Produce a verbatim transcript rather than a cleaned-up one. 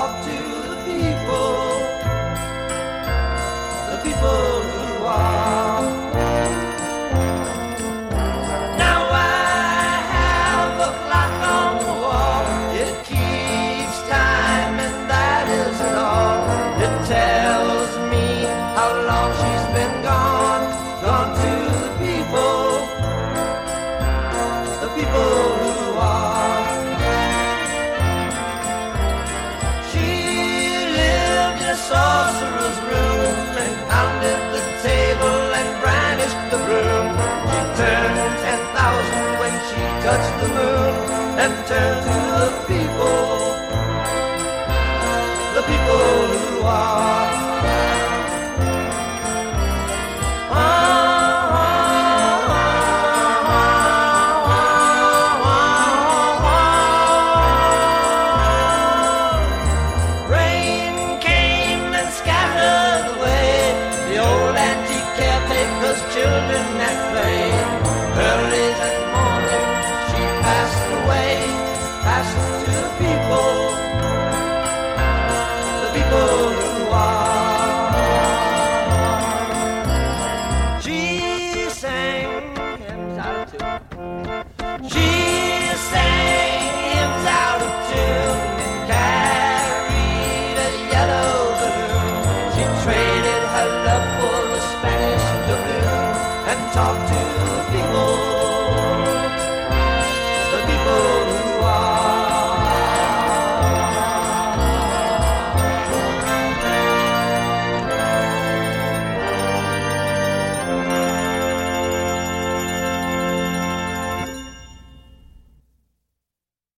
talk to the people, the people who are. Now I have a clock on the wall. It keeps time and that isn't all. It tells me how long she's been